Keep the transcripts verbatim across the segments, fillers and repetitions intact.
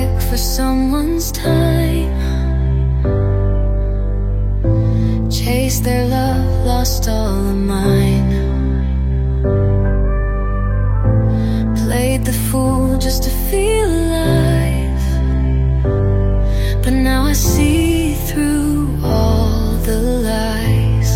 back for someone's time. Chased their love, lost all of mine. Played the fool just to feel alive. But now I see through all the lies.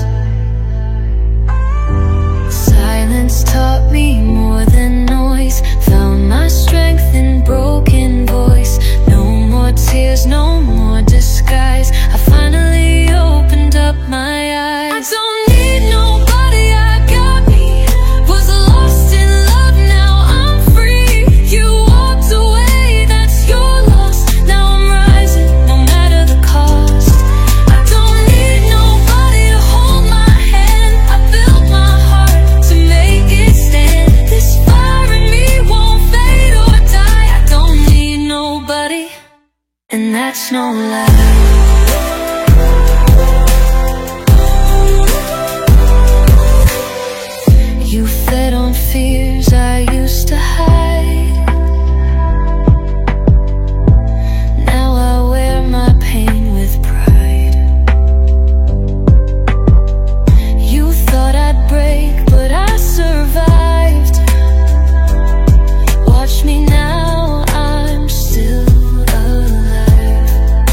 Silence taught me more than noise. Found my strength in broken voice. No more tears, no more disguise. I finally opened up my eyes. I don't need nobody, I got me. Was lost in love, now I'm free. You walked away, that's your loss. Now I'm rising, no matter the cost. I don't need nobody to hold my hand. I built my heart to make it stand. This fire in me won't fade or die. I don't need nobody, and that's no lie. You fed on fears I used to hide. Now I wear my pain with pride. You thought I'd break, but I survived. Watch me now, I'm still alive.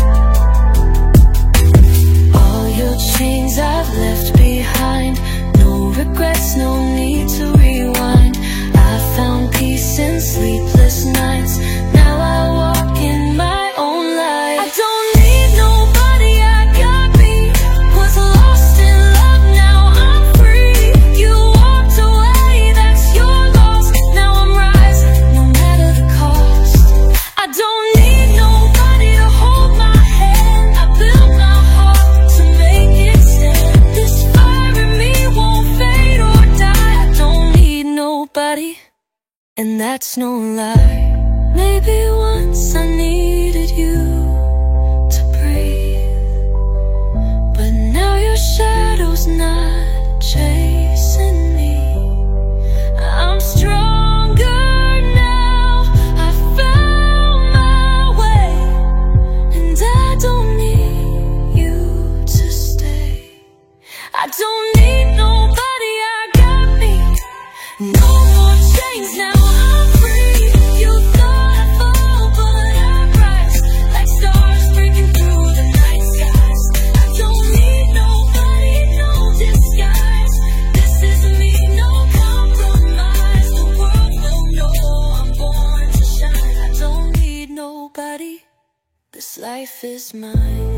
All your chains I've left behind. No regrets, no need to rewind. I found peace in sleepless nights. Now I walk in my own light. I don't need nobody, I got me. Was lost in love, now I'm free. You walked away, that's your loss. Now I'm rising, no matter the cost. I don't need nobody to hold my hand. I built my heart to make it stand. This fire in me won't fade or die. I don't need nobody, and that's no lie. Maybe once I needed you to breathe, but now your shadow's not chasing me. I'm stronger now, I found my way, and I don't need you to stay. I don't need nobody, I got me. No more chains, now I'm free. You thought I'd fall, but I rise like stars breaking through the night skies. I don't need nobody, no disguise. This is me, no compromise. The world will know I'm born to shine. I don't need nobody, this life is mine.